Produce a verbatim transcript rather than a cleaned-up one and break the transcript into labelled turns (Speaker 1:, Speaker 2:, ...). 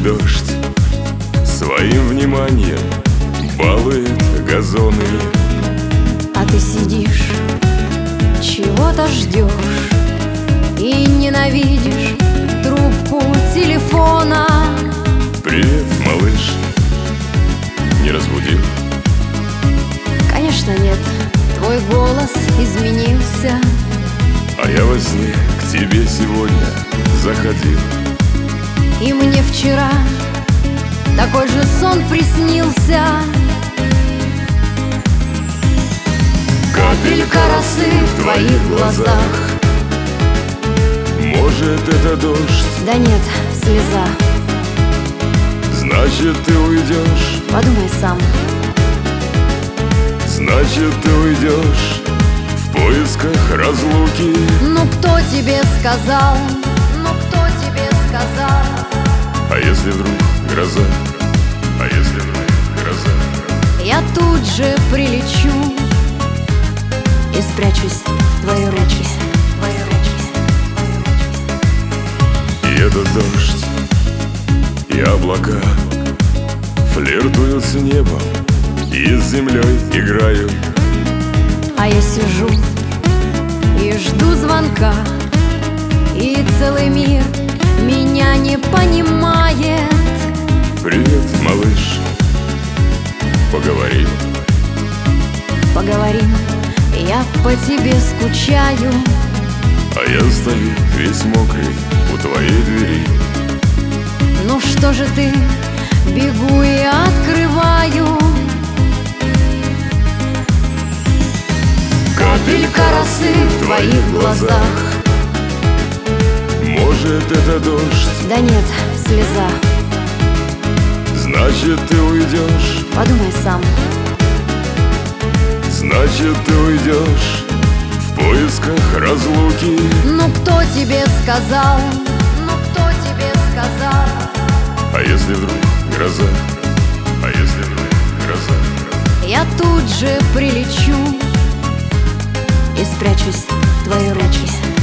Speaker 1: дождь своим вниманием балует газоны.
Speaker 2: А ты сидишь, чего-то ждешь и ненавидишь трубку телефона.
Speaker 1: Привет, малыш, не разбудил?
Speaker 2: Конечно нет, твой голос изменился.
Speaker 1: А я во сне к тебе сегодня заходил.
Speaker 2: И мне вчера такой же сон приснился. Капелька росы в твоих глазах.
Speaker 1: Может, это дождь?
Speaker 2: Да нет, слеза.
Speaker 1: Значит, ты уйдешь?
Speaker 2: Подумай сам.
Speaker 1: Значит, ты уйдешь в поисках разлуки.
Speaker 2: Ну кто тебе сказал? Ну кто тебе сказал?
Speaker 1: А если вдруг гроза? А если вдруг гроза?
Speaker 2: Я тут же прилечу и спрячусь в твои руки.
Speaker 1: И этот дождь, и облака флиртуют с небом и с землей играют.
Speaker 2: А я сижу и жду звонка, и целый мир меня не понимает.
Speaker 1: Привет, малыш, поговорим.
Speaker 2: Поговорим, я по тебе скучаю.
Speaker 1: А я стою весь мокрый у твоей двери.
Speaker 2: Ну что же ты, бегу и открываю. Капелька росы в твоих глазах.
Speaker 1: Может, это дождь?
Speaker 2: Да нет, слеза.
Speaker 1: Значит, ты уйдешь?
Speaker 2: Подумай сам.
Speaker 1: Значит, ты уйдешь в поисках разлуки.
Speaker 2: Ну кто тебе сказал? Ну кто тебе сказал?
Speaker 1: А если вдруг гроза? А если вдруг гроза?
Speaker 2: Я тут же прилечу и спрячусь в твои руки.